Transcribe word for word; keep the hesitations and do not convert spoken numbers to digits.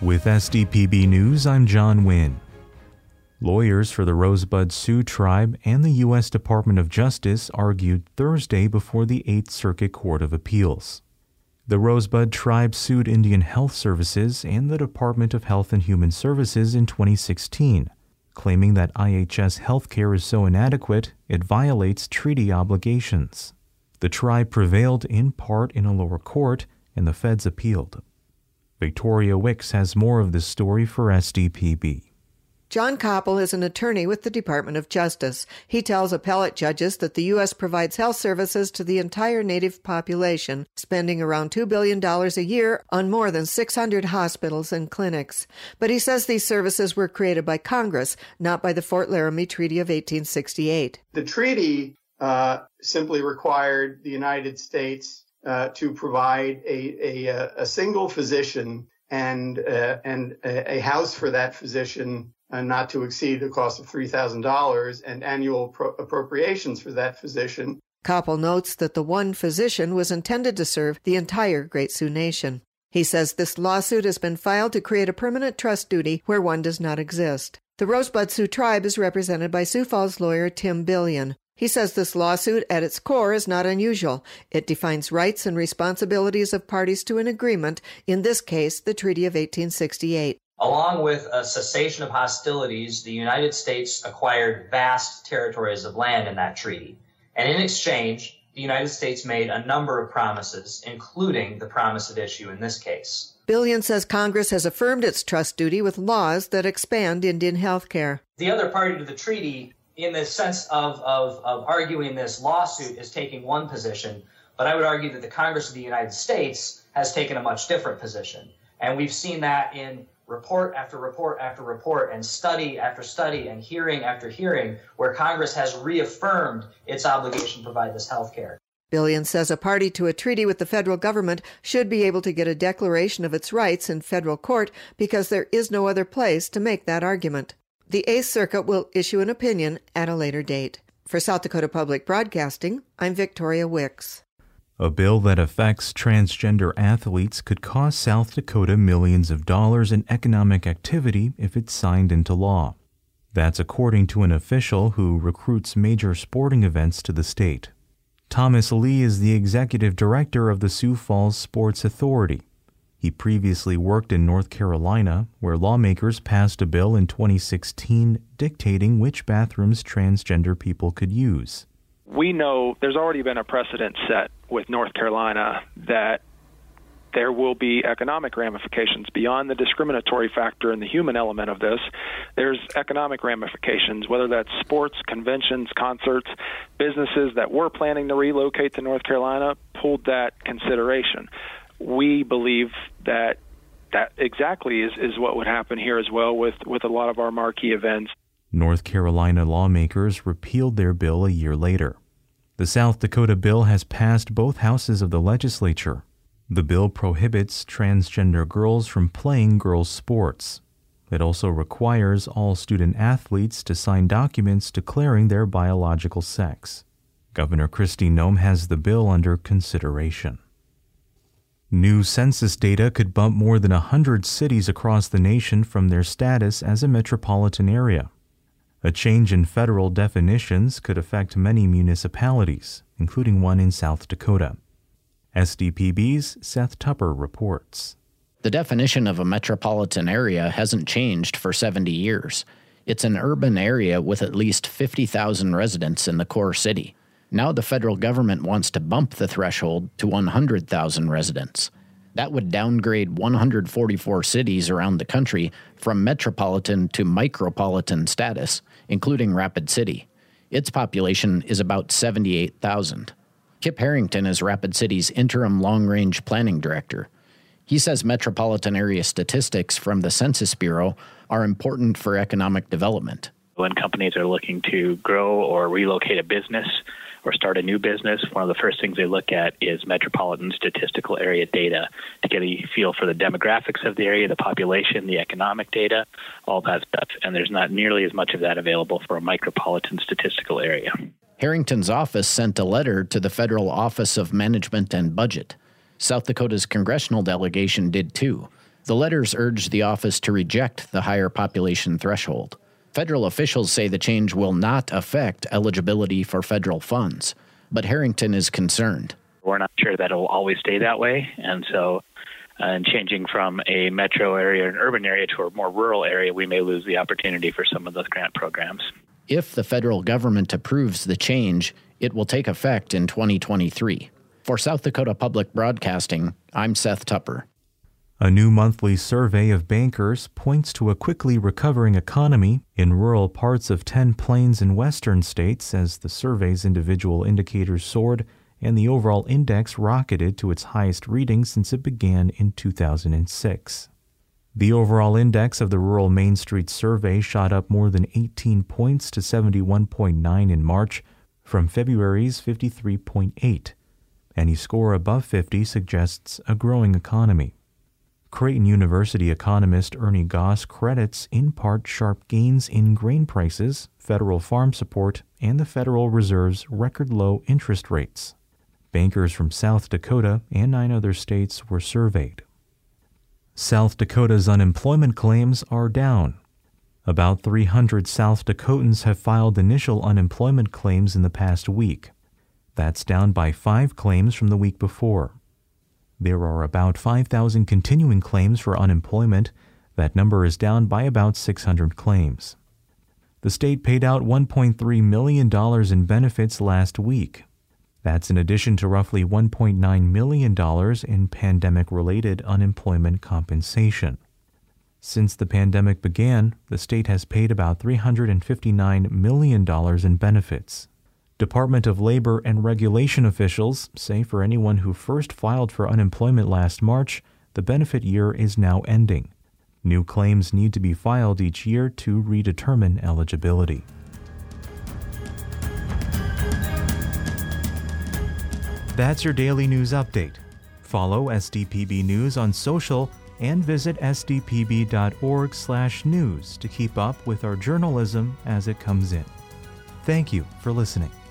With S D P B News, I'm John Wynn. Lawyers for the Rosebud Sioux Tribe and the U S Department of Justice argued Thursday before the Eighth Circuit Court of Appeals. The Rosebud Tribe sued Indian Health Services and the Department of Health and Human Services in twenty sixteen, claiming that I H S healthcare is so inadequate it violates treaty obligations. The tribe prevailed in part in a lower court, and the feds appealed. Victoria Wicks has more of this story for S D P B. John Koppel is an attorney with the Department of Justice. He tells appellate judges that the U S provides health services to the entire Native population, spending around two billion dollars a year on more than six hundred hospitals and clinics. But he says these services were created by Congress, not by the Fort Laramie Treaty of eighteen sixty-eight. The treaty uh, simply required the United States uh, to provide a, a, a single physician and, uh, and a, a house for that physician Uh, not to exceed the cost of three thousand dollars and annual pro- appropriations for that physician. Koppel notes that the one physician was intended to serve the entire Great Sioux Nation. He says this lawsuit has been filed to create a permanent trust duty where one does not exist. The Rosebud Sioux Tribe is represented by Sioux Falls lawyer Tim Billion. He says this lawsuit at its core is not unusual. It defines rights and responsibilities of parties to an agreement, in this case, the Treaty of eighteen sixty-eight. Along with a cessation of hostilities, the United States acquired vast territories of land in that treaty. And in exchange, the United States made a number of promises, including the promise at issue in this case. Billion says Congress has affirmed its trust duty with laws that expand Indian health care. The other party to the treaty, in the sense of, of, of arguing this lawsuit, is taking one position, but I would argue that the Congress of the United States has taken a much different position. And we've seen that in report after report after report and study after study and hearing after hearing where Congress has reaffirmed its obligation to provide this health care. Billion says a party to a treaty with the federal government should be able to get a declaration of its rights in federal court because there is no other place to make that argument. The Eighth Circuit will issue an opinion at a later date. For South Dakota Public Broadcasting, I'm Victoria Wicks. A bill that affects transgender athletes could cost South Dakota millions of dollars in economic activity if it's signed into law. That's according to an official who recruits major sporting events to the state. Thomas Lee is the executive director of the Sioux Falls Sports Authority. He previously worked in North Carolina, where lawmakers passed a bill in twenty sixteen dictating which bathrooms transgender people could use. We know there's already been a precedent set with North Carolina that there will be economic ramifications beyond the discriminatory factor and the human element of this. There's economic ramifications, whether that's sports, conventions, concerts, businesses that were planning to relocate to North Carolina pulled that consideration. We believe that that exactly is, is what would happen here as well with, with a lot of our marquee events. North Carolina lawmakers repealed their bill a year later. The South Dakota bill has passed both houses of the legislature. The bill prohibits transgender girls from playing girls' sports. It also requires all student athletes to sign documents declaring their biological sex. Governor Kristi Noem has the bill under consideration. New census data could bump more than one hundred cities across the nation from their status as a metropolitan area. A change in federal definitions could affect many municipalities, including one in South Dakota. S D P B's Seth Tupper reports. The definition of a metropolitan area hasn't changed for seventy years. It's an urban area with at least fifty thousand residents in the core city. Now the federal government wants to bump the threshold to one hundred thousand residents. That would downgrade one hundred forty-four cities around the country from metropolitan to micropolitan status, including Rapid City. Its population is about seventy-eight thousand. Kip Harrington is Rapid City's interim long-range planning director. He says metropolitan area statistics from the Census Bureau are important for economic development. When companies are looking to grow or relocate a business or start a new business, one of the first things they look at is metropolitan statistical area data to get a feel for the demographics of the area, the population, the economic data, all that stuff. And there's not nearly as much of that available for a micropolitan statistical area. Harrington's office sent a letter to the Federal Office of Management and Budget. South Dakota's congressional delegation did too. The letters urge the office to reject the higher population threshold. Federal officials say the change will not affect eligibility for federal funds, but Harrington is concerned. We're not sure that it'll always stay that way, and so uh, changing from a metro area or an urban area to a more rural area, we may lose the opportunity for some of those grant programs. If the federal government approves the change, it will take effect in twenty twenty-three. For South Dakota Public Broadcasting, I'm Seth Tupper. A new monthly survey of bankers points to a quickly recovering economy in rural parts of ten plains and western states as the survey's individual indicators soared and the overall index rocketed to its highest reading since it began in two thousand six. The overall index of the Rural Main Street survey shot up more than eighteen points to seventy-one point nine in March from February's fifty-three point eight. Any score above fifty suggests a growing economy. Creighton University economist Ernie Goss credits in part sharp gains in grain prices, federal farm support, and the Federal Reserve's record-low interest rates. Bankers from South Dakota and nine other states were surveyed. South Dakota's unemployment claims are down. About three hundred South Dakotans have filed initial unemployment claims in the past week. That's down by five claims from the week before. There are about five thousand continuing claims for unemployment. That number is down by about six hundred claims. The state paid out one point three million dollars in benefits last week. That's in addition to roughly one point nine million dollars in pandemic-related unemployment compensation. Since the pandemic began, the state has paid about three hundred fifty-nine million dollars in benefits. Department of Labor and Regulation officials say for anyone who first filed for unemployment last March, the benefit year is now ending. New claims need to be filed each year to redetermine eligibility. That's your daily news update. Follow S D P B News on social and visit s d p b dot org slash news to keep up with our journalism as it comes in. Thank you for listening.